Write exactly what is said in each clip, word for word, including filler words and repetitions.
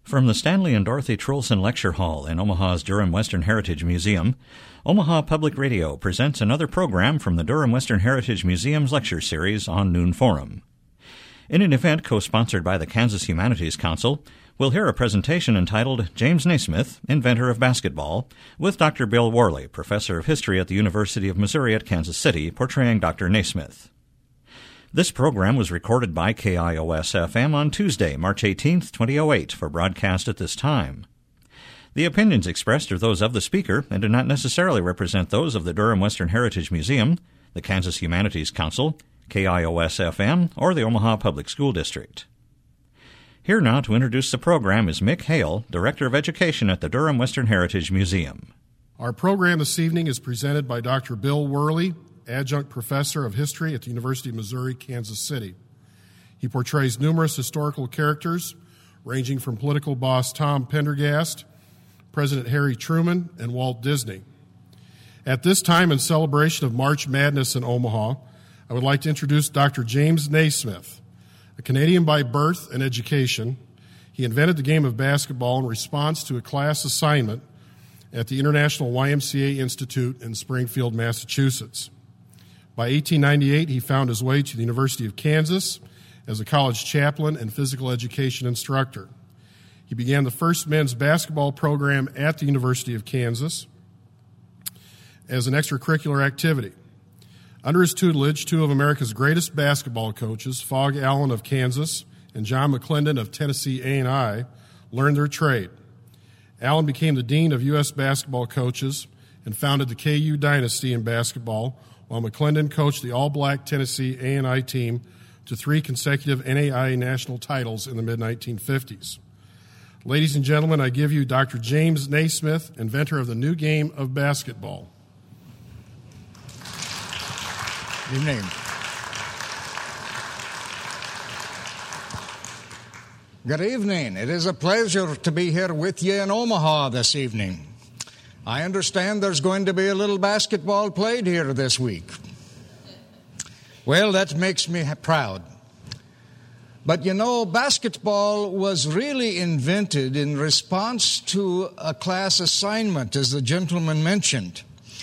From the Stanley and Dorothy Trulson Lecture Hall in Omaha's Durham Western Heritage Museum, Omaha Public Radio presents another program from the Durham Western Heritage Museum's lecture series on Noon Forum. In an event co-sponsored by the Kansas Humanities Council, we'll hear a presentation entitled James Naismith, Inventor of Basketball, with Doctor Bill Worley, Professor of History at the University of Missouri at Kansas City, portraying Doctor Naismith. This program was recorded by K I O S F M on Tuesday, March eighteenth, twenty oh eight, for broadcast at this time. The opinions expressed are those of the speaker and do not necessarily represent those of the Durham Western Heritage Museum, the Kansas Humanities Council, K I O S F M, or the Omaha Public School District. Here now to introduce the program is Mick Hale, Director of Education at the Durham Western Heritage Museum. Our program this evening is presented by Doctor Bill Worley, Adjunct Professor of History at the University of Missouri, Kansas City. He portrays numerous historical characters, ranging from political boss Tom Pendergast, President Harry Truman, and Walt Disney. At this time, in celebration of March Madness in Omaha, I would like to introduce Doctor James Naismith. A Canadian by birth and education, he invented the game of basketball in response to a class assignment at the International Y M C A Institute in Springfield, Massachusetts. By eighteen ninety-eight, he found his way to the University of Kansas as a college chaplain and physical education instructor. He began the first men's basketball program at the University of Kansas as an extracurricular activity. Under his tutelage, two of America's greatest basketball coaches, Phog Allen of Kansas and John McClendon of Tennessee A and I, learned their trade. Allen became the dean of U S basketball coaches and founded the K U dynasty in basketball, while McClendon coached the all-black Tennessee A and I team to three consecutive N A I A national titles in the mid nineteen fifties. Ladies and gentlemen, I give you Doctor James Naismith, inventor of the new game of basketball. Good evening. Good evening. It is a pleasure to be here with you in Omaha this evening. I understand there's going to be a little basketball played here this week. Well, that makes me proud. But you know, basketball was really invented in response to a class assignment, as the gentleman mentioned.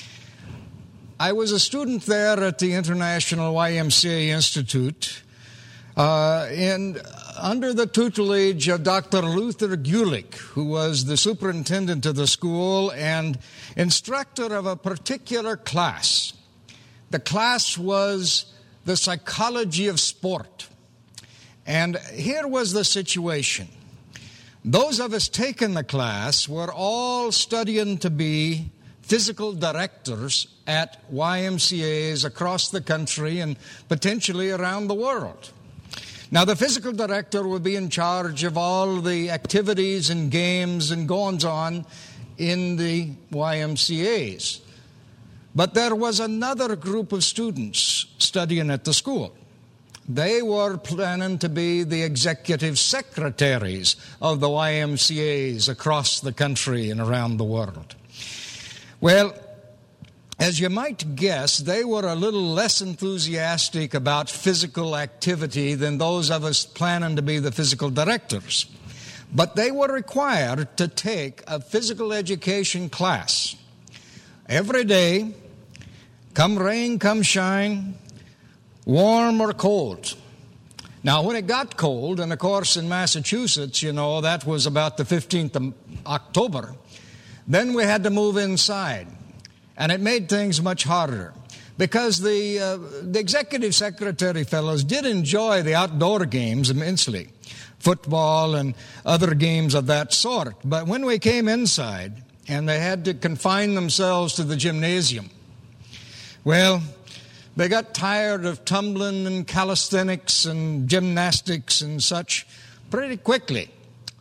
I was a student there at the International Y M C A Institute, uh, and under the tutelage of Doctor Luther Gulick, who was the superintendent of the school and instructor of a particular class. The class was the psychology of sport. And here was the situation. Those of us taking the class were all studying to be physical directors at Y M C As across the country and potentially around the world. Now, the physical director would be in charge of all the activities and games and goings-on in the Y M C As. But there was another group of students studying at the school. They were planning to be the executive secretaries of the Y M C As across the country and around the world. Well, as you might guess, they were a little less enthusiastic about physical activity than those of us planning to be the physical directors. But they were required to take a physical education class every day, come rain, come shine, warm or cold. Now, when it got cold, and of course in Massachusetts, you know, that was about the fifteenth of October, then we had to move inside. And it made things much harder because the, uh, the executive secretary fellows did enjoy the outdoor games immensely, football and other games of that sort. But when we came inside and they had to confine themselves to the gymnasium, well, they got tired of tumbling and calisthenics and gymnastics and such pretty quickly.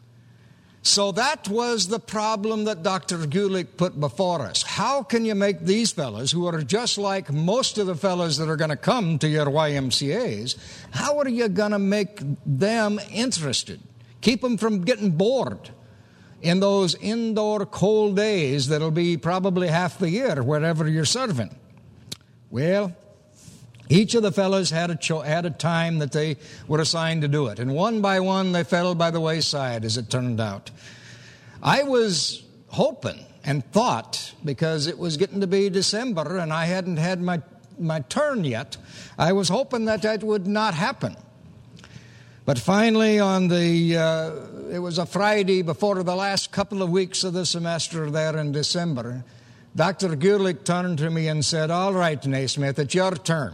So that was the problem that Doctor Gulick put before us. How can you make these fellows, who are just like most of the fellows that are going to come to your Y M C As, how are you going to make them interested? Keep them from getting bored in those indoor cold days that'll be probably half the year wherever you're serving. Well, Each of the fellows had a, cho- had a time that they were assigned to do it. And one by one, they fell by the wayside, as it turned out. I was hoping and thought, because it was getting to be December and I hadn't had my, my turn yet, I was hoping that that would not happen. But finally, on the uh, it was a Friday before the last couple of weeks of the semester there in December, Doctor Gulick turned to me and said, "All right, Naismith, it's your turn."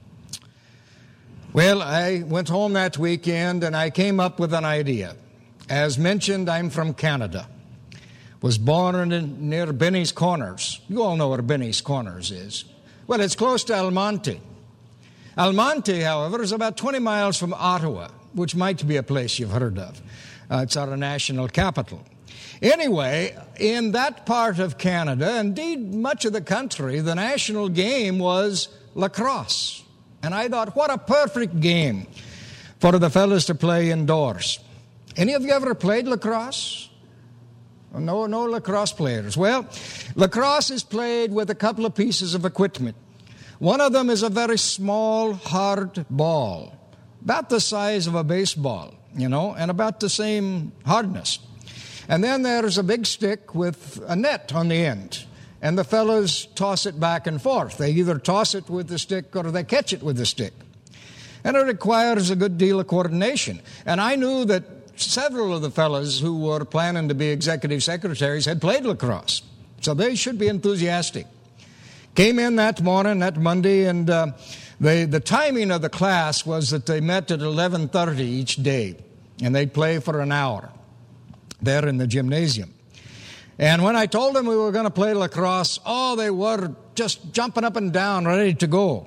Well, I went home that weekend and I came up with an idea. As mentioned, I'm from Canada. Was born in, near Benny's Corners. You all know where Benny's Corners is. Well, it's close to Almonte. Almonte, however, is about twenty miles from Ottawa, which might be a place you've heard of. Uh, it's our national capital. Anyway, in that part of Canada, indeed much of the country, the national game was lacrosse. And I thought, what a perfect game for the fellas to play indoors. Any of you ever played lacrosse? No, no lacrosse players. Well, lacrosse is played with a couple of pieces of equipment. One of them is a very small, hard ball, about the size of a baseball, you know, and about the same hardness. And then there's a big stick with a net on the end, and the fellows toss it back and forth. They either toss it with the stick or they catch it with the stick. And it requires a good deal of coordination. And I knew that several of the fellows who were planning to be executive secretaries had played lacrosse, so they should be enthusiastic. Came in that morning, that Monday, and uh, they, the timing of the class was that they met at eleven thirty each day, and they'd play for an hour there in the gymnasium. And when I told them we were going to play lacrosse, oh, they were just jumping up and down, ready to go.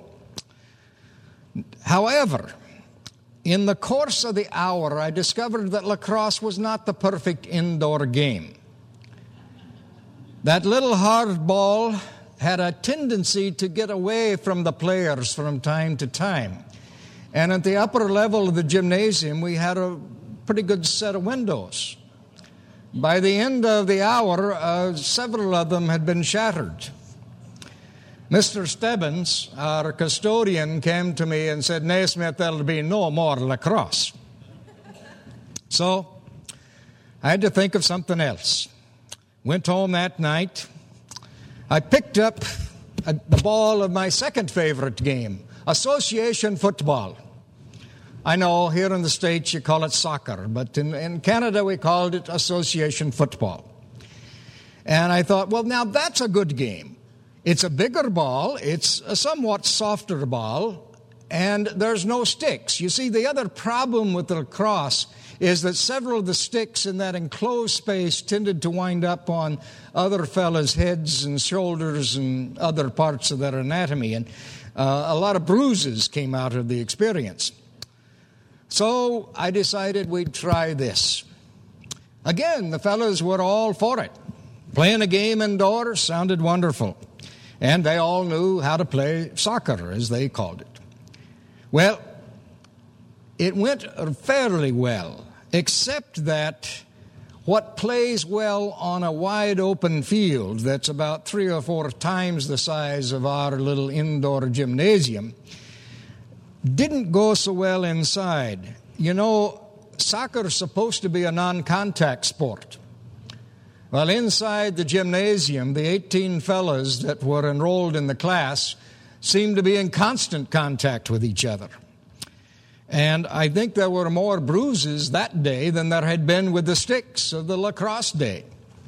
However, in the course of the hour, I discovered that lacrosse was not the perfect indoor game. That little hard ball had a tendency to get away from the players from time to time. And at the upper level of the gymnasium, we had a pretty good set of windows. By the end of the hour, uh, several of them had been shattered. Mister Stebbins, our custodian, came to me and said, "Naismith, there'll be no more lacrosse." So I had to think of something else. Went home that night. I picked up a, the ball of my second favorite game, association football. I know here in the States you call it soccer, but in, in Canada we called it association football. And I thought, well, now that's a good game. It's a bigger ball, it's a somewhat softer ball, and there's no sticks. You see, the other problem with the lacrosse is that several of the sticks in that enclosed space tended to wind up on other fellas' heads and shoulders and other parts of their anatomy, and uh, a lot of bruises came out of the experience. So I decided we'd try this. Again, the fellas were all for it. Playing a game indoors sounded wonderful. And they all knew how to play soccer, as they called it. Well, it went fairly well, except that what plays well on a wide open field that's about three or four times the size of our little indoor gymnasium didn't go so well inside. You know, soccer is supposed to be a non-contact sport. Well, inside the gymnasium, the eighteen fellows that were enrolled in the class seemed to be in constant contact with each other. And I think there were more bruises that day than there had been with the sticks of the lacrosse day.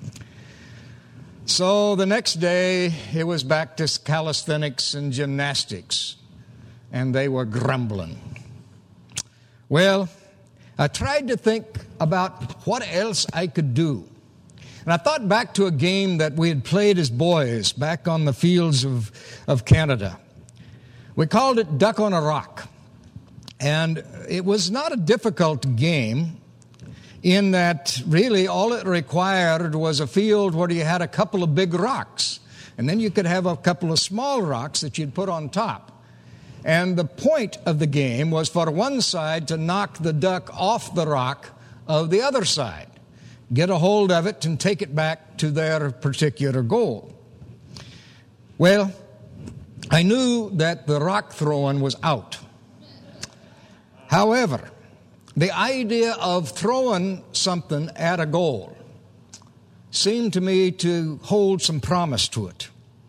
So the next day, it was back to calisthenics and gymnastics, and they were grumbling. Well, I tried to think about what else I could do. And I thought back to a game that we had played as boys back on the fields of, of Canada. We called it Duck on a Rock. And it was not a difficult game in that really all it required was a field where you had a couple of big rocks. And then you could have a couple of small rocks that you'd put on top. And the point of the game was for one side to knock the duck off the rock of the other side, get a hold of it and take it back to their particular goal. Well, I knew that the rock throwing was out. However, the idea of throwing something at a goal seemed to me to hold some promise to it.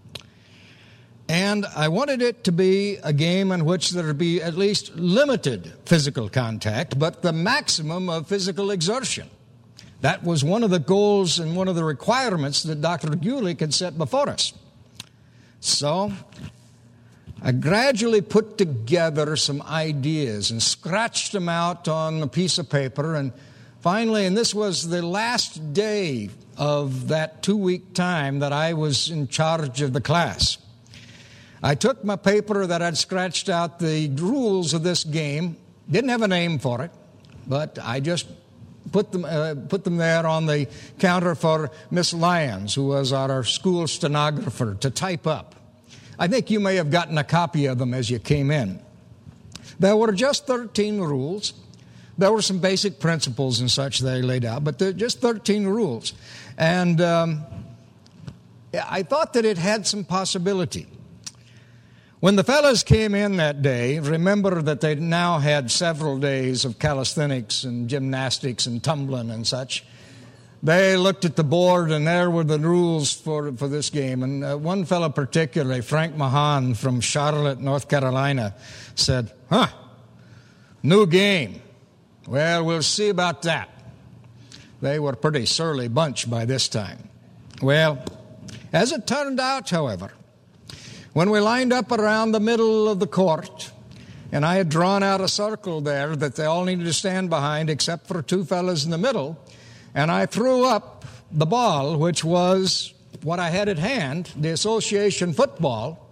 And I wanted it to be a game in which there would be at least limited physical contact, but the maximum of physical exertion. That was one of the goals and one of the requirements that Doctor Gulick had set before us. So I gradually put together some ideas and scratched them out on a piece of paper. And finally, and this was the last day of that two-week time that I was in charge of the class, I took my paper that I'd scratched out the rules of this game, didn't have a name for it, but I just put them uh, put them there on the counter for Miss Lyons, who was our school stenographer, to type up. I think you may have gotten a copy of them as you came in. There were just thirteen rules. There were some basic principles and such they laid out, but just thirteen rules. And um, I thought that it had some possibility. When the fellas came in that day, remember that they now had several days of calisthenics and gymnastics and tumbling and such. They looked at the board, and there were the rules for, for this game. And uh, one fellow particularly, Frank Mahan from Charlotte, North Carolina, said, huh, new game. Well, we'll see about that. They were a pretty surly bunch by this time. Well, as it turned out, however, when we lined up around the middle of the court, and I had drawn out a circle there that they all needed to stand behind except for two fellas in the middle, and I threw up the ball, which was what I had at hand, the association football,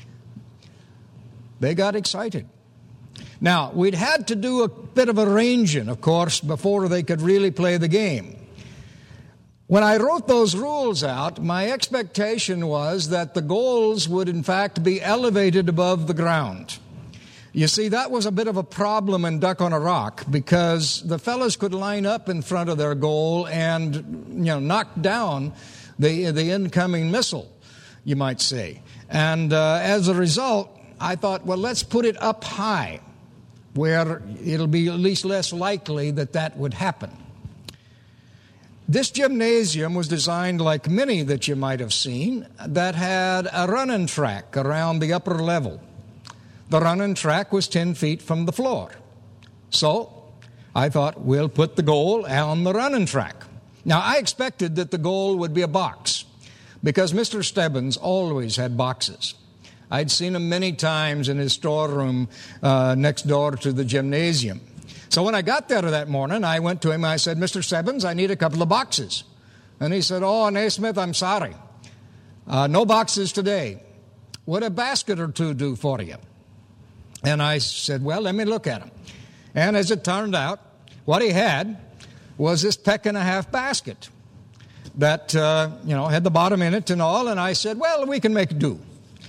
they got excited. Now, we'd had to do a bit of arranging, of course, before they could really play the game. When I wrote those rules out, my expectation was that the goals would in fact be elevated above the ground. You see, that was a bit of a problem in Duck on a Rock, because the fellas could line up in front of their goal and, you know, knock down the, the incoming missile, you might say. And uh, as a result, I thought, well, let's put it up high, where it'll be at least less likely that that would happen. This gymnasium was designed like many that you might have seen that had a running track around the upper level. The running track was ten feet from the floor. So I thought, we'll put the goal on the running track. Now, I expected that the goal would be a box, because Mister Stebbins always had boxes. I'd seen him many times in his storeroom uh, next door to the gymnasium. So when I got there that morning, I went to him and I said, Mister Stebbins, I need a couple of boxes. And he said, oh, Naismith, I'm sorry. Uh, no boxes today. Would a basket or two do for you? And I said, well, let me look at them. And as it turned out, what he had was this peck and a half basket that, uh, you know, had the bottom in it and all. And I said, well, we can make do.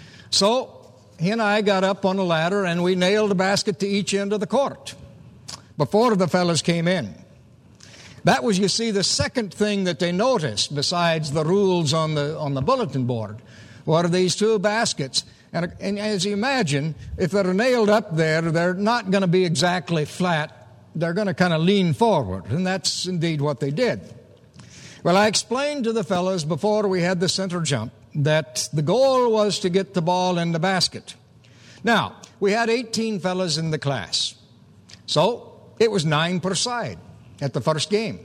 So he and I got up on a ladder and we nailed a basket to each end of the court before the fellas came in. That was, you see, the second thing that they noticed besides the rules on the on the bulletin board were these two baskets. And, and as you imagine, if they're nailed up there, they're not going to be exactly flat. They're going to kind of lean forward, and that's indeed what they did. Well, I explained to the fellas before we had the center jump that the goal was to get the ball in the basket. Now, we had eighteen fellas in the class, so it was nine per side at the first game.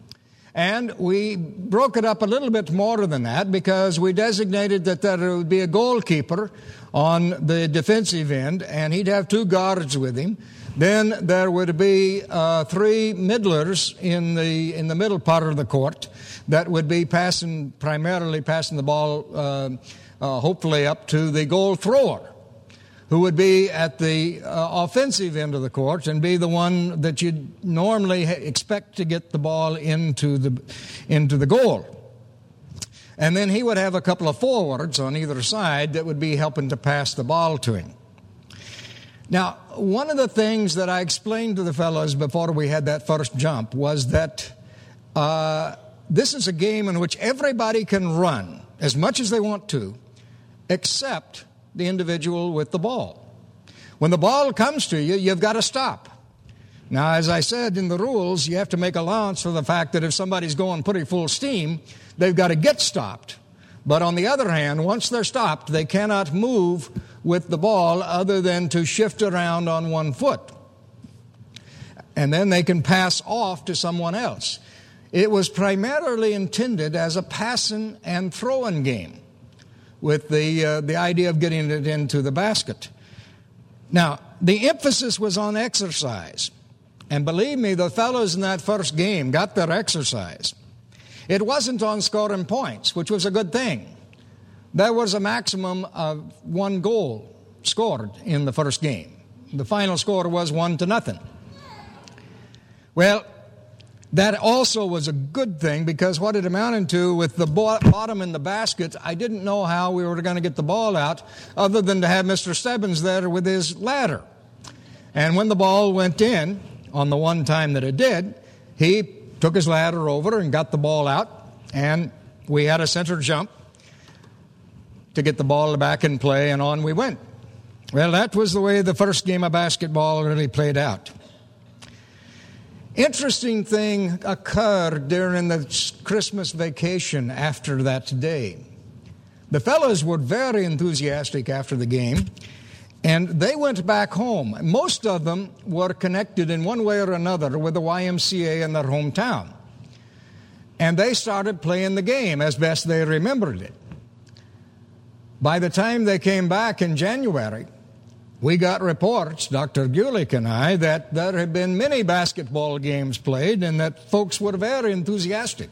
And we broke it up a little bit more than that because we designated that there would be a goalkeeper on the defensive end, and he'd have two guards with him. Then there would be uh, three middlers in the in the middle part of the court that would be passing, primarily passing the ball, uh, uh, hopefully up to the goal thrower, who would be at the uh, offensive end of the court and be the one that you'd normally expect to get the ball into the into the goal. And then he would have a couple of forwards on either side that would be helping to pass the ball to him. Now, one of the things that I explained to the fellows before we had that first jump was that uh, this is a game in which everybody can run as much as they want to, except the individual with the ball. When the ball comes to you, you've got to stop. Now, as I said in the rules, you have to make allowance for the fact that if somebody's going pretty full steam, they've got to get stopped. But on the other hand, once they're stopped, they cannot move with the ball other than to shift around on one foot. And then they can pass off to someone else. It was primarily intended as a passing and throwing game with the, uh, the idea of getting it into the basket. Now, the emphasis was on exercise. And believe me, the fellows in that first game got their exercise. It wasn't on scoring points, which was a good thing. There was a maximum of one goal scored in the first game. The final score was one to nothing. Well, that also was a good thing because what it amounted to with the bottom in the basket, I didn't know how we were going to get the ball out other than to have Mister Stebbins there with his ladder. And when the ball went in, on the one time that it did, he took his ladder over and got the ball out, and we had a center jump to get the ball back in play, and on we went. Well, that was the way the first game of basketball really played out. Interesting thing occurred during the Christmas vacation after that day. The fellows were very enthusiastic after the game, and they went back home. Most of them were connected in one way or another with the Y M C A in their hometown. And they started playing the game as best they remembered it. By the time they came back in January, we got reports, Doctor Gulick and I, that there had been many basketball games played and that folks were very enthusiastic.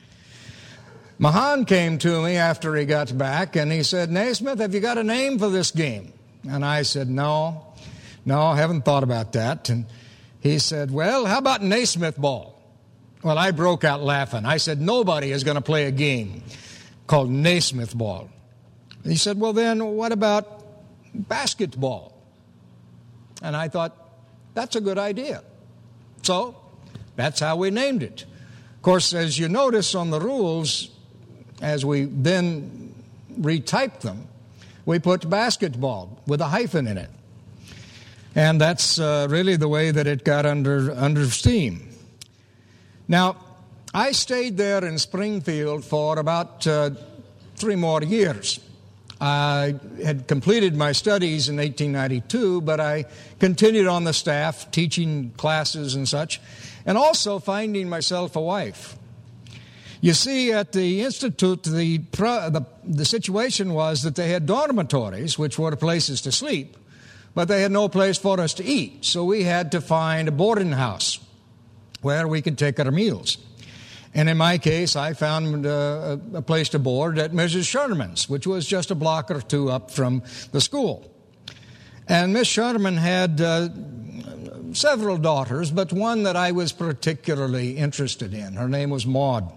Mahan came to me after he got back and he said, "Naismith, have you got a name for this game?" And I said, no, no, I haven't thought about that. And he said, "Well, how about Naismith ball?" Well, I broke out laughing. I said, "Nobody is going to play a game called Naismith ball." He said, "Well, then what about basketball?" And I thought, that's a good idea. So that's how we named it. Of course, as you notice on the rules, as we then retyped them, we put basketball with a hyphen in it. And that's uh, really the way that it got under, under steam. Now, I stayed there in Springfield for about uh, three more years. I had completed my studies in eighteen ninety-two, but I continued on the staff, teaching classes and such, and also finding myself a wife. You see, at the Institute, the, the, the situation was that they had dormitories, which were places to sleep, but they had no place for us to eat. So we had to find a boarding house where we could take our meals. And in my case, I found uh, a place to board at Missus Sherman's, which was just a block or two up from the school. And Miss Sherman had uh, several daughters, but one that I was particularly interested in. Her name was Maud.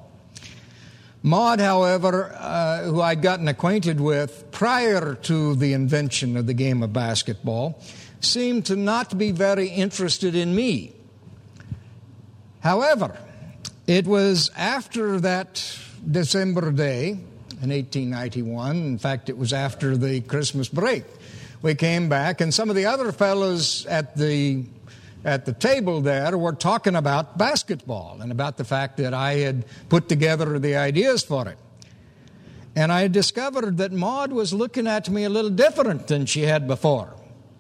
Maud, however, uh, who I'd gotten acquainted with prior to the invention of the game of basketball, seemed to not be very interested in me. However, it was after that December day in eighteen ninety-one, in fact, it was after the Christmas break, we came back, and some of the other fellows at the at the table there were talking about basketball and about the fact that I had put together the ideas for it. And I discovered that Maud was looking at me a little different than she had before.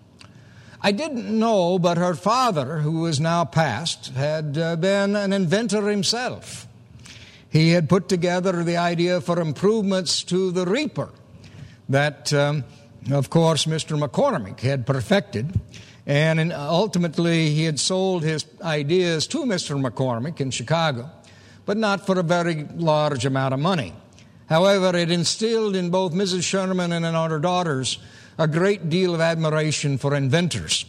I didn't know, but her father, who is now passed, had uh, been an inventor himself. He had put together the idea for improvements to the Reaper that, um, of course, Mister McCormick had perfected. And in, ultimately, he had sold his ideas to Mister McCormick in Chicago, but not for a very large amount of money. However, it instilled in both Missus Sherman and in our daughters a great deal of admiration for inventors.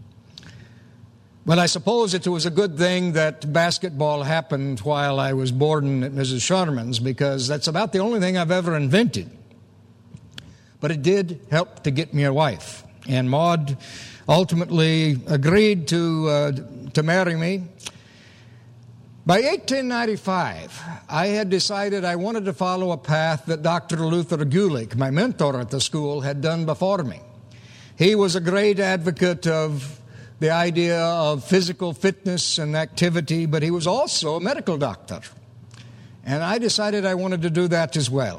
Well, I suppose it was a good thing that basketball happened while I was boarding at Missus Sherman's, because that's about the only thing I've ever invented. But it did help to get me a wife. And Maud ultimately agreed to uh, to marry me. By eighteen ninety-five, I had decided I wanted to follow a path that Doctor Luther Gulick, my mentor at the school, had done before me. He was a great advocate of the idea of physical fitness and activity, but he was also a medical doctor. And I decided I wanted to do that as well.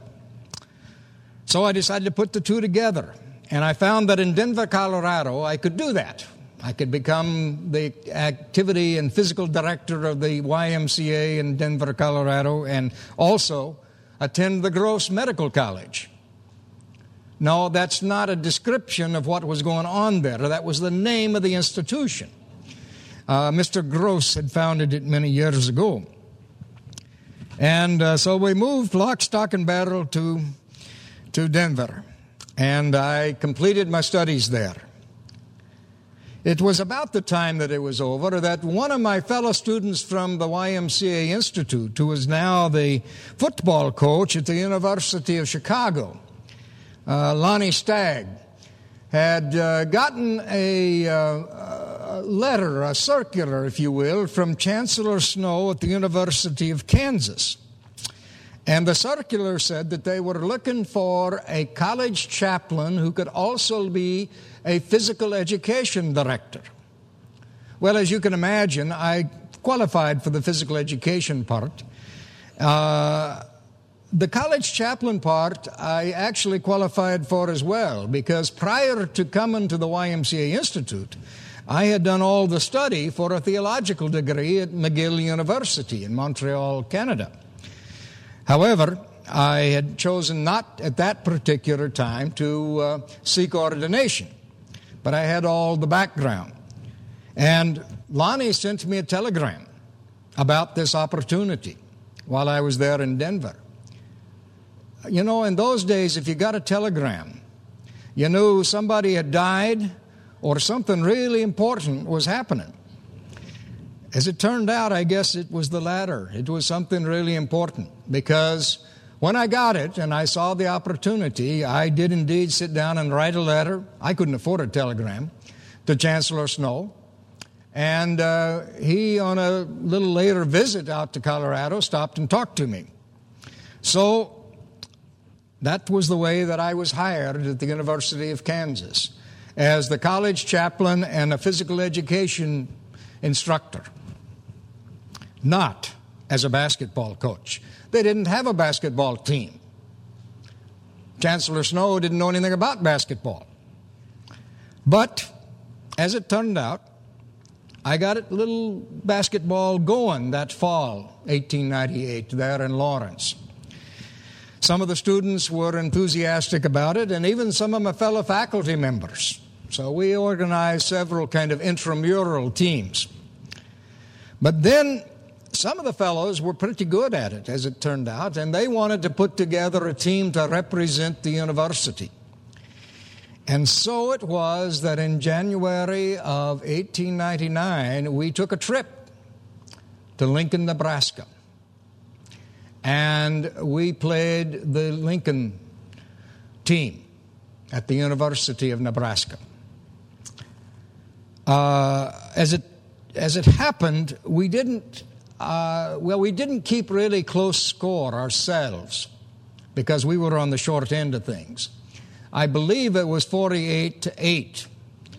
So I decided to put the two together. And I found that in Denver, Colorado, I could do that. I could become the activity and physical director of the Y M C A in Denver, Colorado, and also attend the Gross Medical College. No, that's not a description of what was going on there. That was the name of the institution. Uh, Mister Gross had founded it many years ago. And uh, so we moved lock, stock, and barrel to, to Denver. And I completed my studies there. It was about the time that it was over that one of my fellow students from the Y M C A Institute, who is now the football coach at the University of Chicago, uh, Lonnie Stagg, had uh, gotten a, uh, a letter, a circular, if you will, from Chancellor Snow at the University of Kansas. And the circular said that they were looking for a college chaplain who could also be a physical education director. Well, as you can imagine, I qualified for the physical education part. Uh, the college chaplain part I actually qualified for as well, because prior to coming to the Y M C A Institute, I had done all the study for a theological degree at McGill University in Montreal, Canada. However, I had chosen not at that particular time to uh, seek ordination, but I had all the background. And Lonnie sent me a telegram about this opportunity while I was there in Denver. You know, in those days, if you got a telegram, you knew somebody had died or something really important was happening. As it turned out, I guess it was the latter. It was something really important, because when I got it and I saw the opportunity, I did indeed sit down and write a letter. I couldn't afford a telegram to Chancellor Snow. And uh, he, on a little later visit out to Colorado, stopped and talked to me. So that was the way that I was hired at the University of Kansas, as the college chaplain and a physical education instructor, not as a basketball coach. They didn't have a basketball team. Chancellor Snow didn't know anything about basketball. But as it turned out, I got a little basketball going that fall, eighteen ninety-eight, there in Lawrence. Some of the students were enthusiastic about it, and even some of my fellow faculty members. So we organized several kind of intramural teams. But then some of the fellows were pretty good at it, as it turned out, and they wanted to put together a team to represent the university. And so it was that in January of eighteen ninety-nine, we took a trip to Lincoln, Nebraska. And we played the Lincoln team at the University of Nebraska. Uh, as it as it happened, we didn't uh, well, we didn't keep really close score ourselves, because we were on the short end of things. I believe it was forty-eight to eight.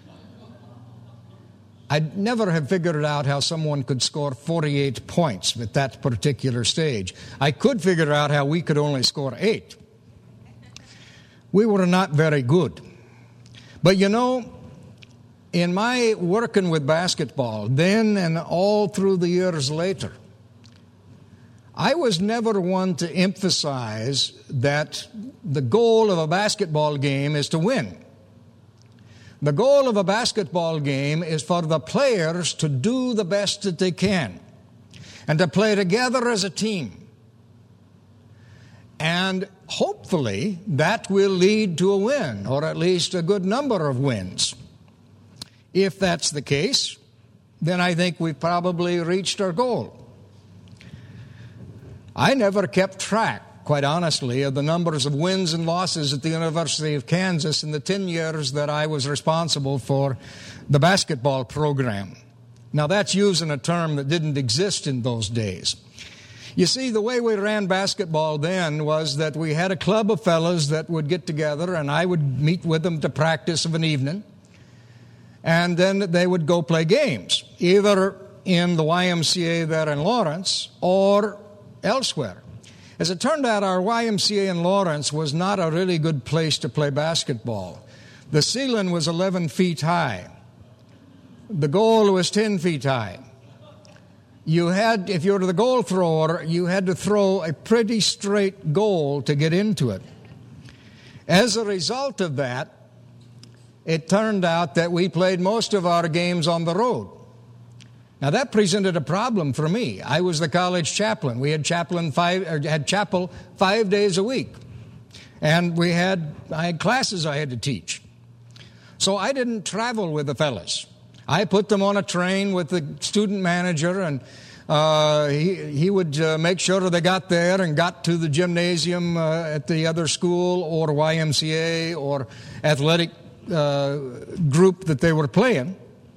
I'd never have figured out how someone could score forty-eight points at that particular stage. I could figure out how we could only score eight. We were not very good. But you know, in my working with basketball, then and all through the years later, I was never one to emphasize that the goal of a basketball game is to win. The goal of a basketball game is for the players to do the best that they can and to play together as a team. And hopefully that will lead to a win, or at least a good number of wins. If that's the case, then I think we've probably reached our goal. I never kept track, quite honestly, of the numbers of wins and losses at the University of Kansas in the ten years that I was responsible for the basketball program. Now, that's using a term that didn't exist in those days. You see, the way we ran basketball then was that we had a club of fellas that would get together, and I would meet with them to practice of an evening, and then they would go play games, either in the Y M C A there in Lawrence or elsewhere. As it turned out, our Y M C A in Lawrence was not a really good place to play basketball. The ceiling was eleven feet high. The goal was ten feet high. You had, if you were the goal thrower, you had to throw a pretty straight goal to get into it. As a result of that, it turned out that we played most of our games on the road. Now, that presented a problem for me. I was the college chaplain. We had chaplain five, or had chapel five days a week. And we had, I had classes I had to teach. So I didn't travel with the fellas. I put them on a train with the student manager, and uh, he, he would uh, make sure they got there and got to the gymnasium uh, at the other school or Y M C A or athletic uh, group that they were playing.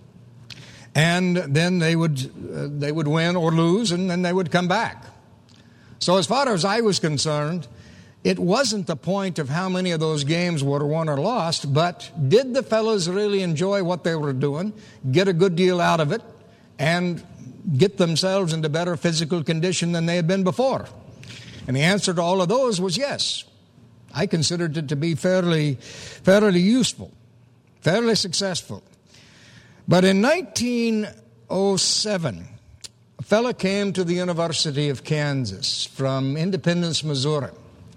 And then they would uh, they would win or lose, and then they would come back. So as far as I was concerned, it wasn't the point of how many of those games were won or lost, but did the fellows really enjoy what they were doing, get a good deal out of it, and get themselves into better physical condition than they had been before? And the answer to all of those was yes. I considered it to be fairly, fairly useful, fairly successful. But in nineteen oh seven, a fellow came to the University of Kansas from Independence, Missouri.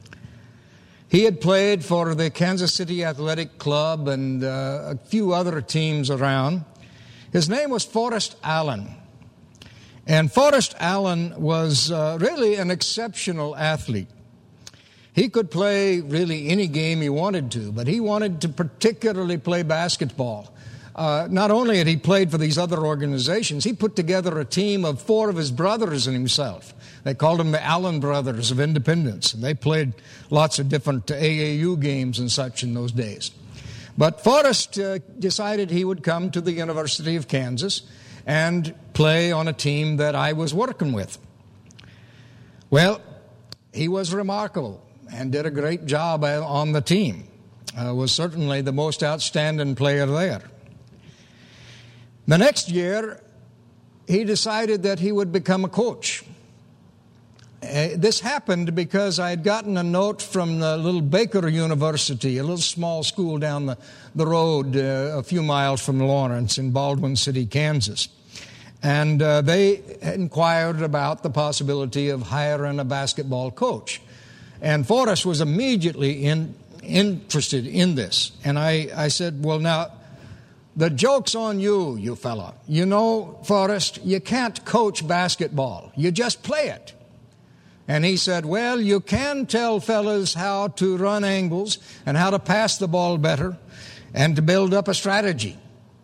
He had played for the Kansas City Athletic Club and uh, a few other teams around. His name was Forrest Allen. And Forrest Allen was uh, really an exceptional athlete. He could play really any game he wanted to, but he wanted to particularly play basketball. Uh, not only had he played for these other organizations, he put together a team of four of his brothers and himself. They called them the Allen Brothers of Independence, and they played lots of different A A U games and such in those days. But Forrest uh, decided he would come to the University of Kansas and play on a team that I was working with. Well, he was remarkable and did a great job on the team. Uh, was certainly the most outstanding player there. The next year, he decided that he would become a coach. Uh, this happened because I had gotten a note from the little Baker University, a little small school down the, the road uh, a few miles from Lawrence in Baldwin City, Kansas. And uh, they inquired about the possibility of hiring a basketball coach. And Forrest was immediately in, interested in this. And I, I said, well, now, the joke's on you, you fella. You know, Forrest, you can't coach basketball. You just play it. And he said, well, you can tell fellas how to run angles and how to pass the ball better and to build up a strategy.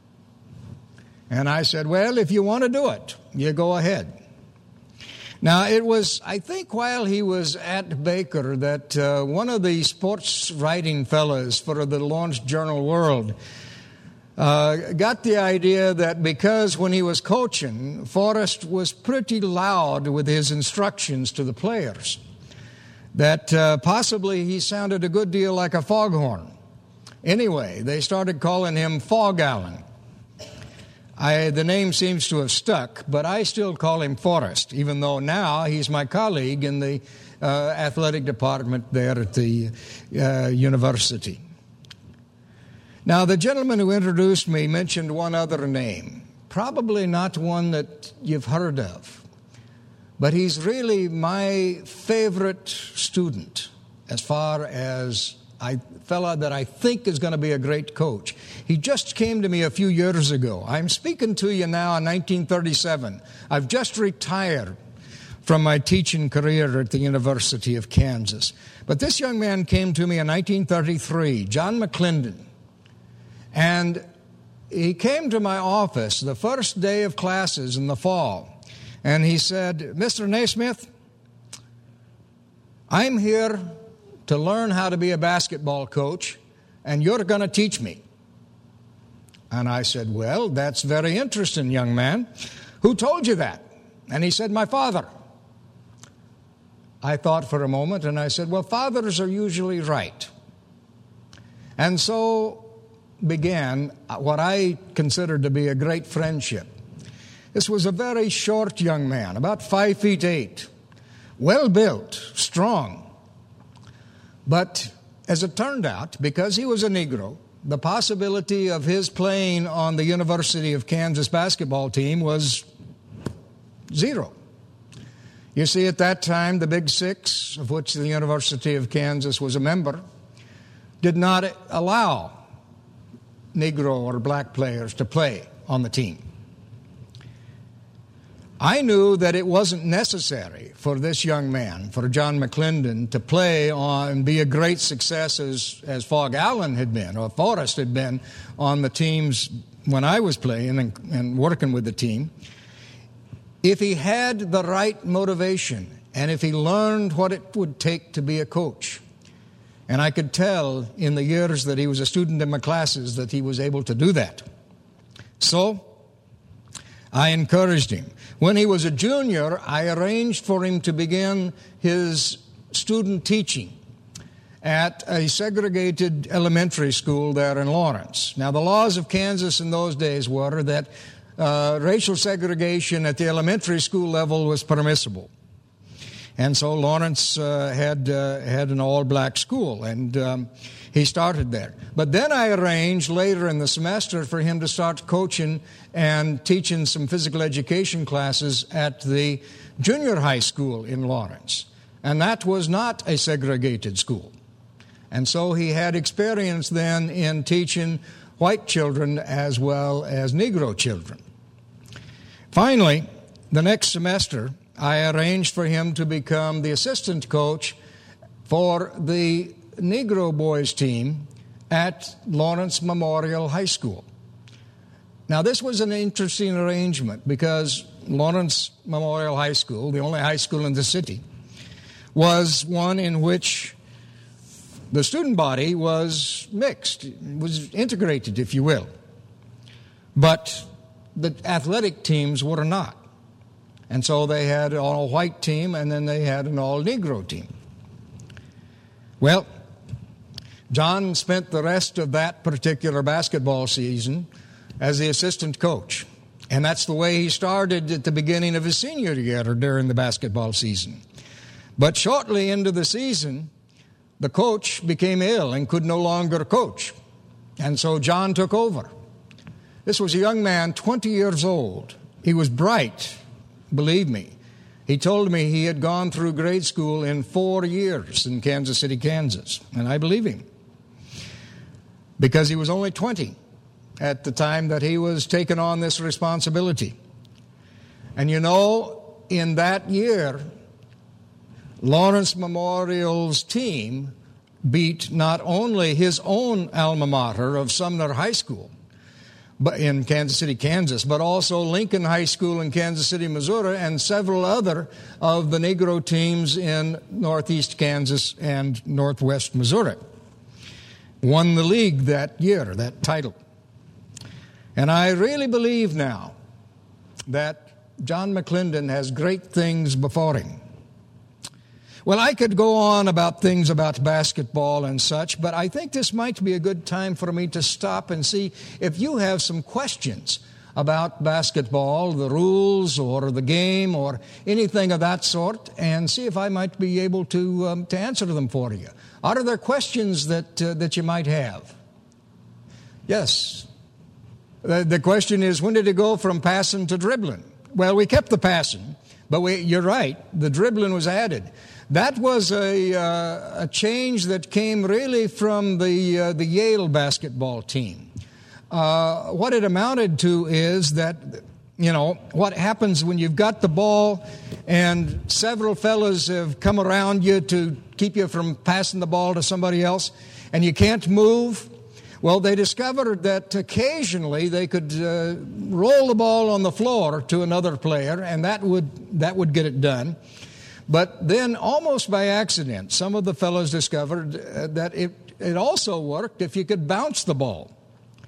And I said, well, if you want to do it, you go ahead. Now, it was, I think, while he was at Baker that uh, one of the sports writing fellas for the Lawrence Journal-World Uh, got the idea that because when he was coaching, Forrest was pretty loud with his instructions to the players, that uh, possibly he sounded a good deal like a foghorn. Anyway, they started calling him Fog Allen. I, the name seems to have stuck, but I still call him Forrest, even though now he's my colleague in the uh, athletic department there at the uh, university. Now, the gentleman who introduced me mentioned one other name, probably not one that you've heard of, but he's really my favorite student as far as a fella that I think is going to be a great coach. He just came to me a few years ago. I'm speaking to you now in nineteen thirty-seven. I've just retired from my teaching career at the University of Kansas. But this young man came to me in nineteen thirty-three, John McClendon. And he came to my office the first day of classes in the fall, and he said, Mister Naismith, I'm here to learn how to be a basketball coach, and you're going to teach me. And I said, well, that's very interesting, young man. Who told you that? And he said, my father. I thought for a moment, and I said, well, fathers are usually right. And so began what I considered to be a great friendship. This was a very short young man, about five feet eight, well-built, strong. But as it turned out, because he was a Negro, the possibility of his playing on the University of Kansas basketball team was zero. You see, at that time, the Big Six, of which the University of Kansas was a member, did not allow Negro or black players to play on the team. I knew that it wasn't necessary for this young man, for John McClendon, to play on and be a great success as, as Fog Allen had been, or Forrest had been, on the teams when I was playing and, and working with the team. If he had the right motivation, and if he learned what it would take to be a coach. And I could tell in the years that he was a student in my classes that he was able to do that. So I encouraged him. When he was a junior, I arranged for him to begin his student teaching at a segregated elementary school there in Lawrence. Now, the laws of Kansas in those days were that uh, racial segregation at the elementary school level was permissible. And so Lawrence uh, had uh, had an all-black school, and um, he started there. But then I arranged later in the semester for him to start coaching and teaching some physical education classes at the junior high school in Lawrence. And that was not a segregated school. And so he had experience then in teaching white children as well as Negro children. Finally, the next semester, I arranged for him to become the assistant coach for the Negro boys team at Lawrence Memorial High School. Now, this was an interesting arrangement because Lawrence Memorial High School, the only high school in the city, was one in which the student body was mixed, was integrated, if you will. But the athletic teams were not. And so they had an all-white team, and then they had an all-Negro team. Well, John spent the rest of that particular basketball season as the assistant coach. And that's the way he started at the beginning of his senior year during the basketball season. But shortly into the season, the coach became ill and could no longer coach. And so John took over. This was a young man, twenty years old. He was bright. Believe me, he told me he had gone through grade school in four years in Kansas City, Kansas. And I believe him. Because he was only twenty at the time that he was taking on this responsibility. And you know, in that year, Lawrence Memorial's team beat not only his own alma mater of Sumner High School, but in Kansas City, Kansas, but also Lincoln High School in Kansas City, Missouri, and several other of the Negro teams in northeast Kansas and northwest Missouri. Won the league that year, that title. And I really believe now that John McClendon has great things before him. Well, I could go on about things about basketball and such, but I think this might be a good time for me to stop and see if you have some questions about basketball, the rules or the game or anything of that sort, and see if I might be able to um, to answer them for you. Are there questions that uh, that you might have? Yes. The, the question is, when did it go from passing to dribbling? Well, we kept the passing, but we, you're right, the dribbling was added. That was a, uh, a change that came really from the, uh, the Yale basketball team. Uh, what it amounted to is that, you know, what happens when you've got the ball and several fellas have come around you to keep you from passing the ball to somebody else and you can't move. Well, they discovered that occasionally they could uh, roll the ball on the floor to another player, and that would that would get it done. But then, almost by accident, some of the fellows discovered uh, that it, it also worked if you could bounce the ball.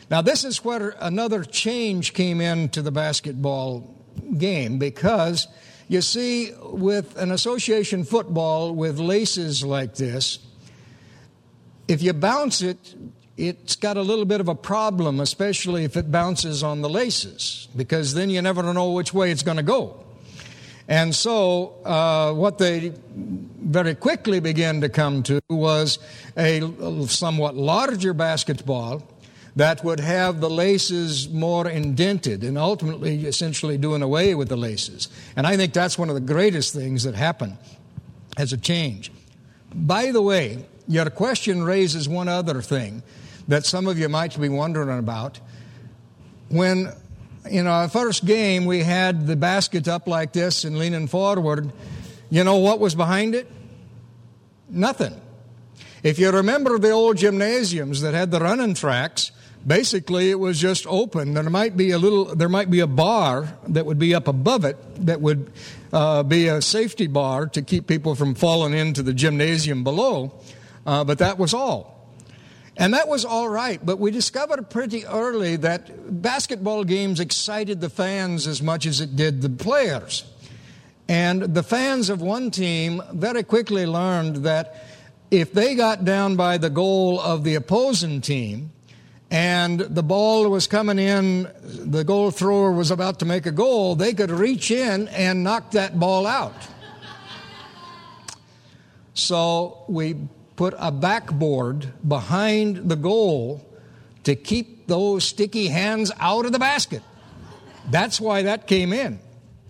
Now, this is where another change came into the basketball game, because, you see, with an association football with laces like this, if you bounce it, it's got a little bit of a problem, especially if it bounces on the laces, because then you never know which way it's going to go. And so uh, what they very quickly began to come to was a somewhat larger basketball that would have the laces more indented, and ultimately essentially doing away with the laces. And I think that's one of the greatest things that happened as a change. By the way, your question raises one other thing that some of you might be wondering about. When in our first game we had the basket up like this and leaning forward, you know what was behind it? Nothing. If you remember the old gymnasiums that had the running tracks, basically it was just open. There might be a little, there might be a bar that would be up above it that would uh, be a safety bar to keep people from falling into the gymnasium below, uh, but that was all. And that was all right, but we discovered pretty early that basketball games excited the fans as much as it did the players. And the fans of one team very quickly learned that if they got down by the goal of the opposing team and the ball was coming in, the goal thrower was about to make a goal, they could reach in and knock that ball out. So we put a backboard behind the goal to keep those sticky hands out of the basket. That's why that came in.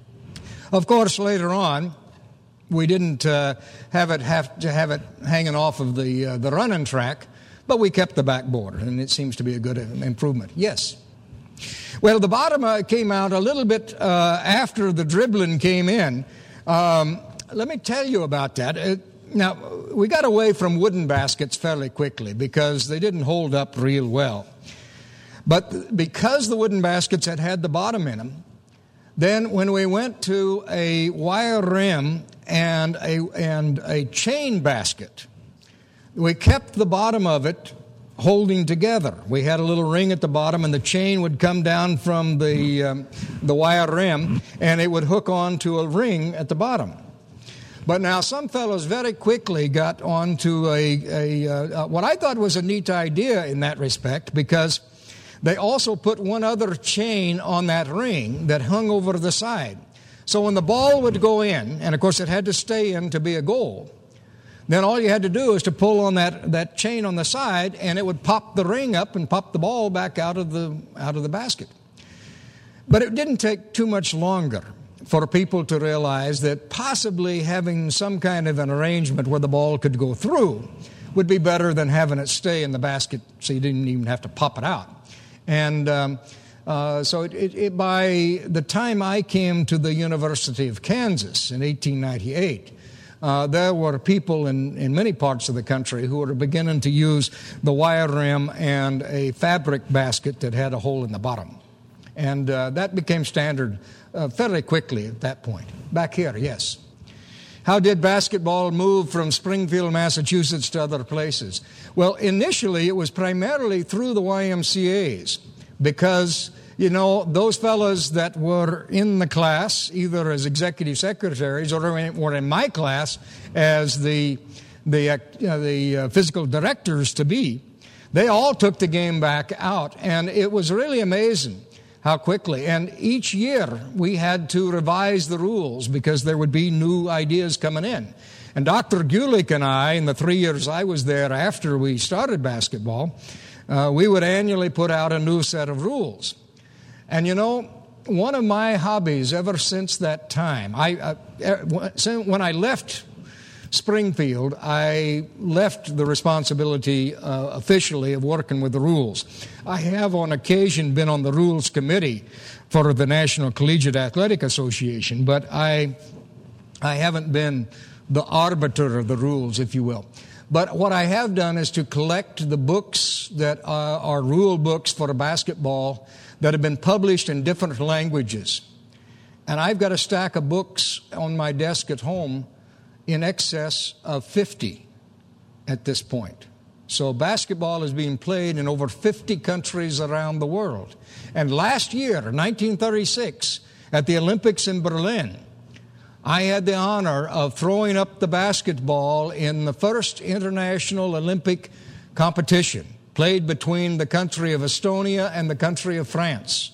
Of course, later on, we didn't uh, have it have to have it hanging off of the uh, the running track, but we kept the backboard, and it seems to be a good improvement. Yes. Well, the bottom uh, came out a little bit uh, after the dribbling came in. Um, let me tell you about that. It, Now, we got away from wooden baskets fairly quickly because they didn't hold up real well. But because the wooden baskets had had the bottom in them, then when we went to a wire rim and a, and a chain basket, we kept the bottom of it holding together. We had a little ring at the bottom, and the chain would come down from the, um, the wire rim, and it would hook onto a ring at the bottom. But now some fellows very quickly got onto a, a uh, what I thought was a neat idea in that respect, because they also put one other chain on that ring that hung over the side. So when the ball would go in, and of course it had to stay in to be a goal, then all you had to do is to pull on that, that chain on the side, and it would pop the ring up and pop the ball back out of the out of the basket. But it didn't take too much longer for people to realize that possibly having some kind of an arrangement where the ball could go through would be better than having it stay in the basket so you didn't even have to pop it out. And um, uh, so it, it, it, by the time I came to the University of Kansas in eighteen ninety-eight, uh, there were people in, in many parts of the country who were beginning to use the wire rim and a fabric basket that had a hole in the bottom. And uh, that became standard Uh, fairly quickly at that point. Back here, yes. How did basketball move from Springfield, Massachusetts to other places? Well, initially it was primarily through the Y M C As, because, you know, those fellows that were in the class, either as executive secretaries or were in my class as the, the, uh, the uh, physical directors to be, they all took the game back out, and it was really amazing how quickly. And each year we had to revise the rules because there would be new ideas coming in. And Doctor Gulick and I, in the three years I was there after we started basketball, uh, we would annually put out a new set of rules. And you know, one of my hobbies ever since that time, I uh, when I left Springfield, I left the responsibility uh, officially of working with the rules. I have on occasion been on the rules committee for the National Collegiate Athletic Association, but I, I haven't been the arbiter of the rules, if you will. But what I have done is to collect the books that are, are rule books for basketball that have been published in different languages. And I've got a stack of books on my desk at home in excess of fifty at this point. So basketball is being played in over fifty countries around the world. And last year, nineteen thirty-six, at the Olympics in Berlin, I had the honor of throwing up the basketball in the first international Olympic competition, played between the country of Estonia and the country of France.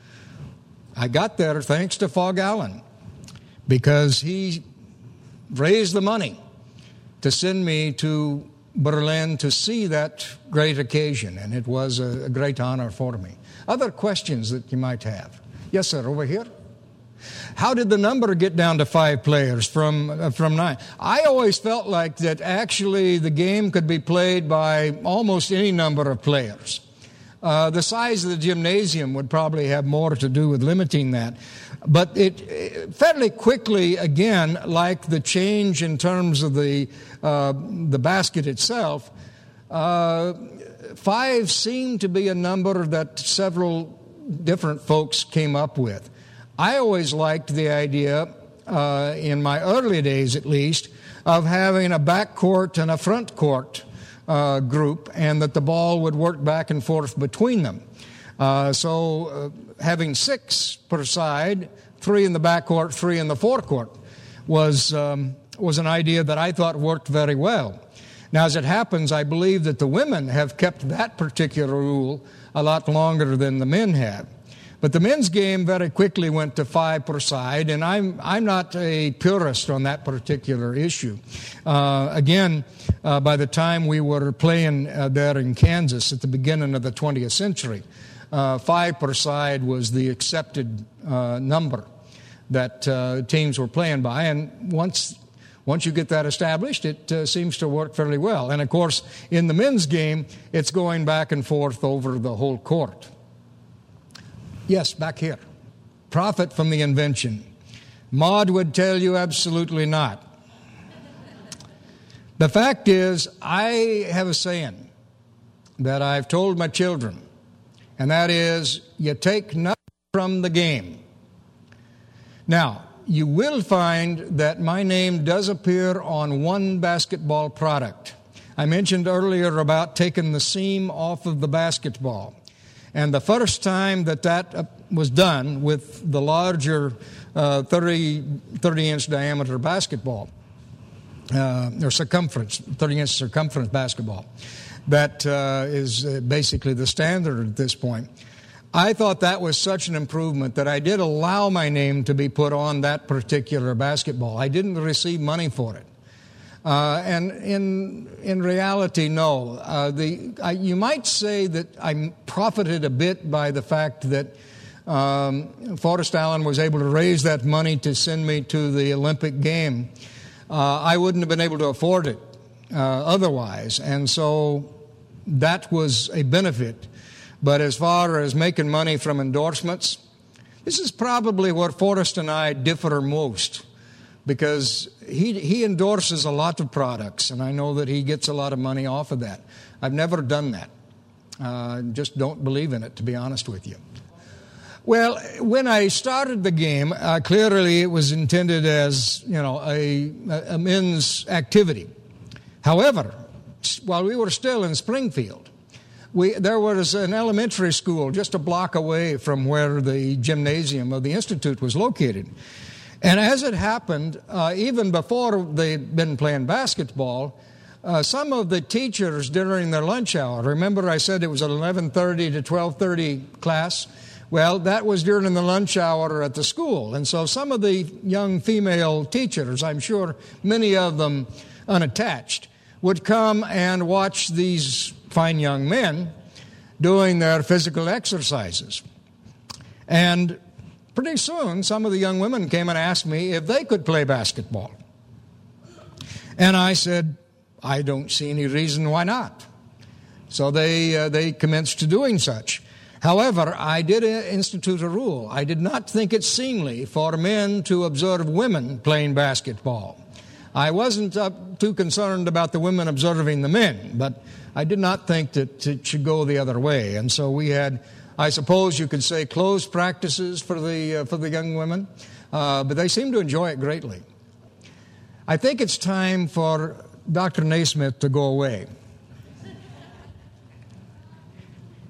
I got there thanks to Fog Allen, because he raised the money to send me to Berlin to see that great occasion, and it was a, a great honor for me. Other questions that you might have? Yes, sir, over here. How did the number get down to five players from uh, from nine? I always felt like that actually the game could be played by almost any number of players. Uh, the size of the gymnasium would probably have more to do with limiting that. But it, it fairly quickly, again, like the change in terms of the uh, the basket itself, uh, five seemed to be a number that several different folks came up with. I always liked the idea, uh, in my early days at least, of having a back court and a front court uh, group, and that the ball would work back and forth between them. Uh, so uh, having six per side, three in the backcourt, three in the forecourt, was um, was an idea that I thought worked very well. Now, as it happens, I believe that the women have kept that particular rule a lot longer than the men have. But the men's game very quickly went to five per side, and I'm I'm not a purist on that particular issue. Uh, again, uh, by the time we were playing uh, there in Kansas at the beginning of the twentieth century, uh, five per side was the accepted uh, number that uh, teams were playing by, and once once you get that established, it uh, seems to work fairly well. And of course, in the men's game, it's going back and forth over the whole court. Yes, back here. Profit from the invention. Maud would tell you absolutely not. The fact is, I have a saying that I've told my children, and that is, you take nothing from the game. Now, you will find that my name does appear on one basketball product. I mentioned earlier about taking the seam off of the basketball. And the first time that that was done with the larger uh, thirty, thirty-inch diameter basketball, uh, or circumference, thirty-inch circumference basketball, that uh, is basically the standard at this point. I thought that was such an improvement that I did allow my name to be put on that particular basketball. I didn't receive money for it. Uh, and in in reality, no. Uh, the I, you might say that I profited a bit by the fact that um, Forrest Allen was able to raise that money to send me to the Olympic game. Uh, I wouldn't have been able to afford it uh, otherwise, and so that was a benefit. But as far as making money from endorsements, this is probably where Forrest and I differ most, because he he endorses a lot of products, and I know that he gets a lot of money off of that. I've never done that. Uh, just don't believe in it, to be honest with you. Well, when I started the game, uh, clearly it was intended as, you know, a, a men's activity. However, while we were still in Springfield, we there was an elementary school just a block away from where the gymnasium of the Institute was located. And as it happened, uh, even before they'd been playing basketball, uh, some of the teachers during their lunch hour, remember I said it was an eleven thirty to twelve thirty class? Well, that was during the lunch hour at the school. And so some of the young female teachers, I'm sure many of them unattached, would come and watch these fine young men doing their physical exercises. And pretty soon, some of the young women came and asked me if they could play basketball. And I said, I don't see any reason why not. So they uh, they commenced doing such. However, I did institute a rule. I did not think it seemly for men to observe women playing basketball. I wasn't uh, too concerned about the women observing the men, but I did not think that it should go the other way. And so we had, I suppose you could say, closed practices for the uh, for the young women, uh, but they seem to enjoy it greatly. I think it's time for Doctor Naismith to go away.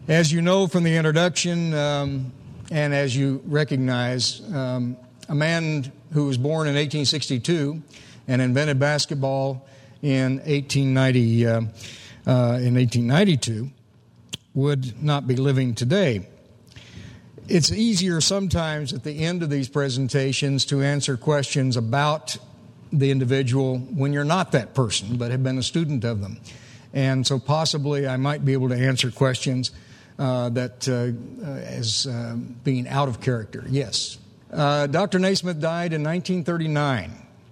As you know from the introduction, um, and as you recognize, um, a man who was born in eighteen sixty-two and invented basketball in eighteen ninety, uh, uh, in eighteen ninety-two would not be living today. It's easier sometimes at the end of these presentations to answer questions about the individual when you're not that person but have been a student of them. And so possibly I might be able to answer questions uh, that uh, uh, as uh, being out of character. Yes. Uh, Doctor Naismith died in nineteen thirty-nine.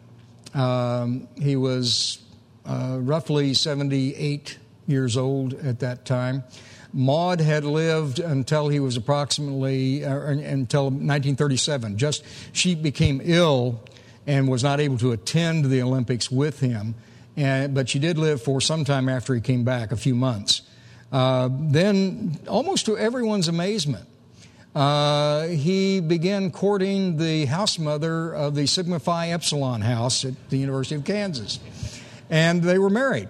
Um, he was uh, roughly seventy-eight years old at that time. Maud had lived until he was approximately, uh, until nineteen thirty-seven. Just, she became ill and was not able to attend the Olympics with him, and, but she did live for some time after he came back, a few months. Uh, then, almost to everyone's amazement, uh, he began courting the house mother of the Sigma Phi Epsilon house at the University of Kansas, and they were married.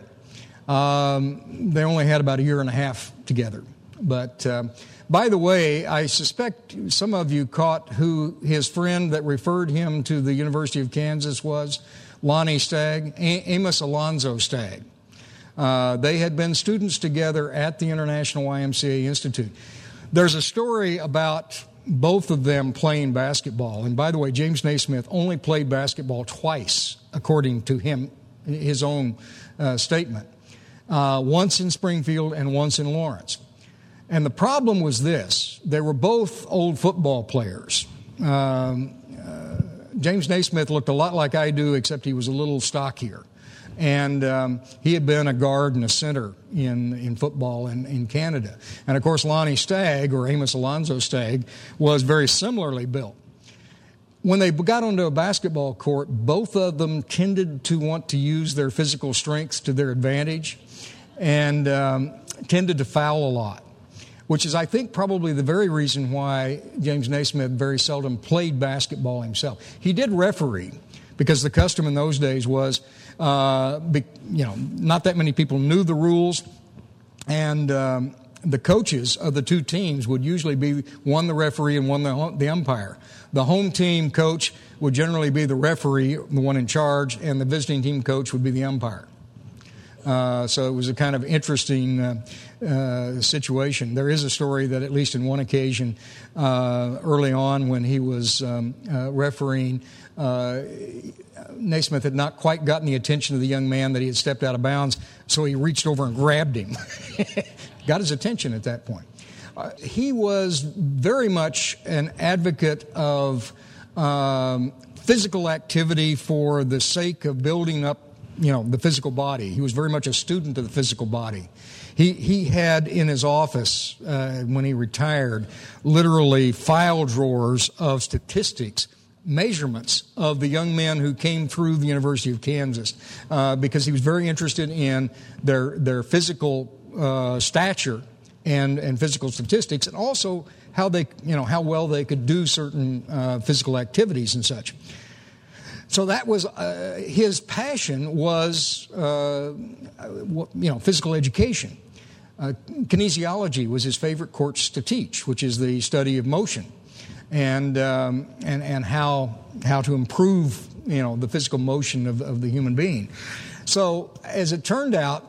Um, they only had about a year and a half together. But, uh, by the way, I suspect some of you caught who his friend that referred him to the University of Kansas was, Lonnie Stagg, A- Amos Alonzo Stagg. Uh, they had been students together at the International Y M C A Institute. There's a story about both of them playing basketball. And by the way, James Naismith only played basketball twice, according to him, his own uh, statement. Uh, once in Springfield and once in Lawrence. And the problem was this. They were both old football players. Um, uh, James Naismith looked a lot like I do, except he was a little stockier. And um, he had been a guard and a center in, in football in, in Canada. And, of course, Lonnie Stagg, or Amos Alonzo Stagg, was very similarly built. When they got onto a basketball court, both of them tended to want to use their physical strength to their advantage and um, tended to foul a lot, which is, I think, probably the very reason why James Naismith very seldom played basketball himself. He did referee, because the custom in those days was, uh, be, you know, not that many people knew the rules, and um, the coaches of the two teams would usually be one the referee and one the, the umpire. The home team coach would generally be the referee, the one in charge, and the visiting team coach would be the umpire. Uh, so it was a kind of interesting uh, uh, situation. There is a story that at least in one occasion uh, early on when he was um, uh, refereeing, uh, Naismith had not quite gotten the attention of the young man that he had stepped out of bounds, so he reached over and grabbed him. Got his attention at that point. Uh, he was very much an advocate of um, physical activity for the sake of building up, you know, the physical body. He was very much a student of the physical body. He he had in his office, uh, when he retired, literally file drawers of statistics, measurements of the young men who came through the University of Kansas, uh, because he was very interested in their their physical uh, stature and and physical statistics, and also how they, you know, how well they could do certain uh, physical activities and such. So that was uh, his passion was, uh, you know, physical education. Uh, kinesiology was his favorite course to teach, which is the study of motion, and um, and and how how to improve, you know, the physical motion of, of the human being. So as it turned out,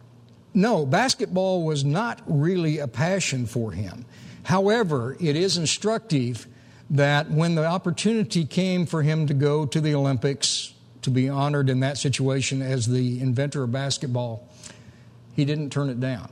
no, basketball was not really a passion for him. However, it is instructive that when the opportunity came for him to go to the Olympics, to be honored in that situation as the inventor of basketball, he didn't turn it down.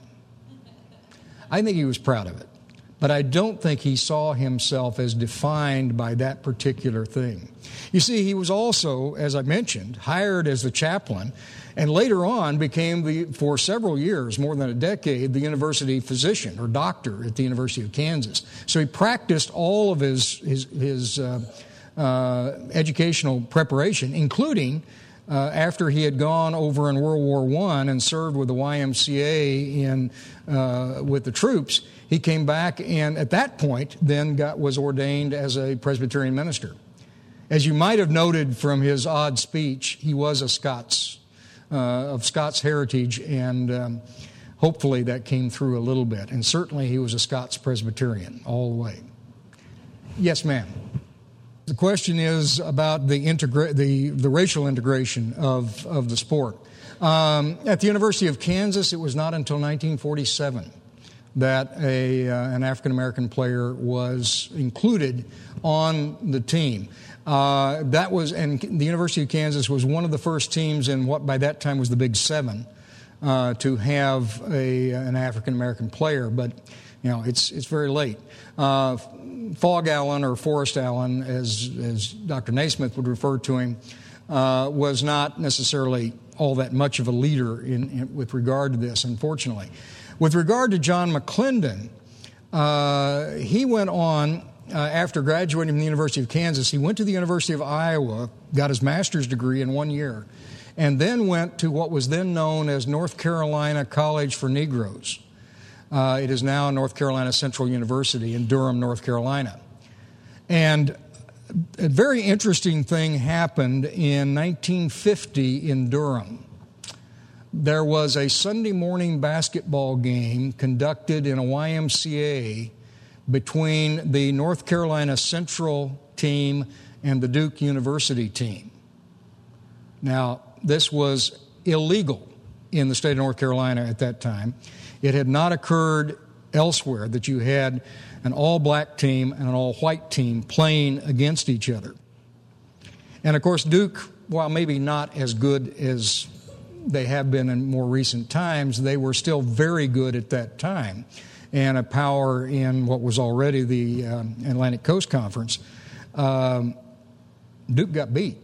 I think he was proud of it, but I don't think he saw himself as defined by that particular thing. You see, he was also, as I mentioned, hired as the chaplain, and later on became, the, for several years, more than a decade, the university physician or doctor at the University of Kansas. So he practiced all of his, his, his uh, uh, educational preparation, including uh, after he had gone over in World War One and served with the Y M C A in, uh, with the troops. He came back and at that point then got, was ordained as a Presbyterian minister. As you might have noted from his odd speech, he was a Scots Uh, of Scots heritage, and um, hopefully that came through a little bit. And certainly he was a Scots Presbyterian all the way. Yes, ma'am. The question is about the integra- the, the racial integration of, of the sport. Um, at the University of Kansas, it was not until nineteen forty-seven that a uh, an African-American player was included on the team. Uh, that was, and the University of Kansas was one of the first teams in what by that time was the Big Seven uh, to have a an African-American player. But you know, it's it's very late. Uh, Fog Allen, or Forrest Allen, as as Doctor Naismith would refer to him, uh, was not necessarily all that much of a leader in, in with regard to this, unfortunately. With regard to John McClendon, uh, he went on, uh, after graduating from the University of Kansas, he went to the University of Iowa, got his master's degree in one year, and then went to what was then known as North Carolina College for Negroes. Uh, it is now North Carolina Central University in Durham, North Carolina. And a very interesting thing happened in nineteen fifty in Durham. There was a Sunday morning basketball game conducted in a Y M C A between the North Carolina Central team and the Duke University team. Now, this was illegal in the state of North Carolina at that time. It had not occurred elsewhere that you had an all-black team and an all-white team playing against each other. And, of course, Duke, while maybe not as good as they have been in more recent times, they were still very good at that time and a power in what was already the um, Atlantic Coast Conference. Um, Duke got beat.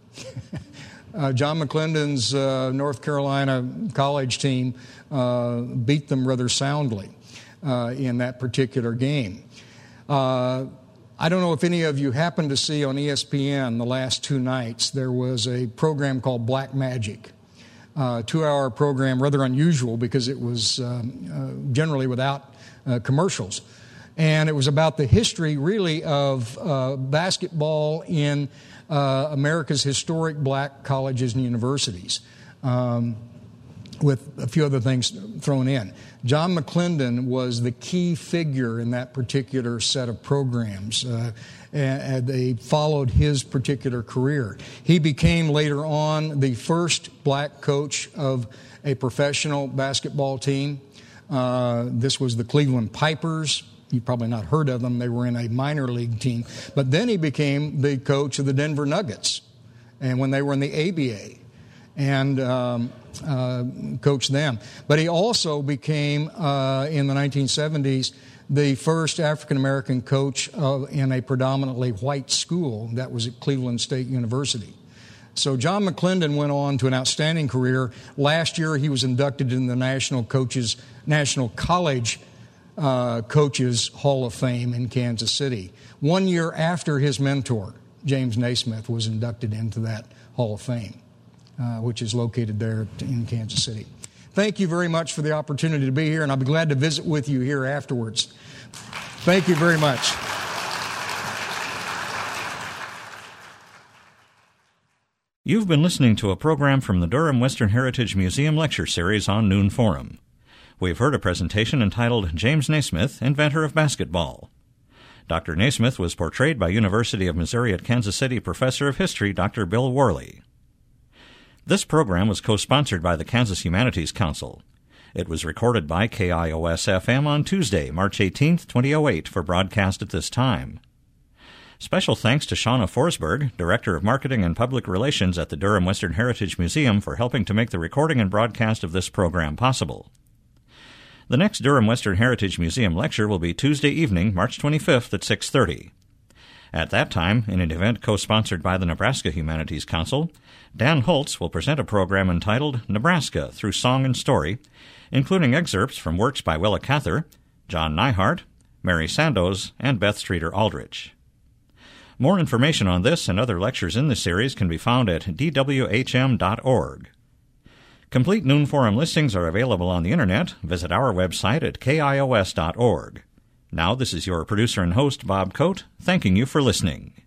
uh, John McClendon's uh, North Carolina college team uh, beat them rather soundly uh, in that particular game. Uh, I don't know if any of you happened to see on E S P N the last two nights, there was a program called Black Magic. Uh, two-hour program, rather unusual because it was um, uh, generally without uh, commercials. And it was about the history, really, of uh, basketball in uh, America's historic black colleges and universities, um, with a few other things thrown in. John McClendon was the key figure in that particular set of programs. Uh, and they followed his particular career. He became later on the first black coach of a professional basketball team. Uh, this was the Cleveland Pipers. You've probably not heard of them. They were in a minor league team. But then he became the coach of the Denver Nuggets, and when they were in the A B A, and um, uh, coached them. But he also became, uh, in the nineteen seventies, the first African-American coach of, in a predominantly white school. That was at Cleveland State University. So John McClendon went on to an outstanding career. Last year, he was inducted in the National Coaches, National College uh, Coaches Hall of Fame in Kansas City. One year after his mentor, James Naismith, was inducted into that Hall of Fame, uh, which is located there in Kansas City. Thank you very much for the opportunity to be here, and I'll be glad to visit with you here afterwards. Thank you very much. You've been listening to a program from the Durham Western Heritage Museum Lecture Series on Noon Forum. We've heard a presentation entitled James Naismith, Inventor of Basketball. Doctor Naismith was portrayed by University of Missouri at Kansas City Professor of History Doctor Bill Worley. This program was co-sponsored by the Kansas Humanities Council. It was recorded by K I O S F M on Tuesday, March eighteenth, two thousand eight, for broadcast at this time. Special thanks to Shauna Forsberg, Director of Marketing and Public Relations at the Durham Western Heritage Museum, for helping to make the recording and broadcast of this program possible. The next Durham Western Heritage Museum lecture will be Tuesday evening, March twenty-fifth at six thirty. At that time, in an event co-sponsored by the Nebraska Humanities Council, Dan Holtz will present a program entitled Nebraska Through Song and Story, including excerpts from works by Willa Cather, John Neihart, Mary Sandoz, and Beth Streeter Aldrich. More information on this and other lectures in the series can be found at d w h m dot org. Complete Noon Forum listings are available on the Internet. Visit our website at k i o s dot org. Now, this is your producer and host, Bob Coate, thanking you for listening.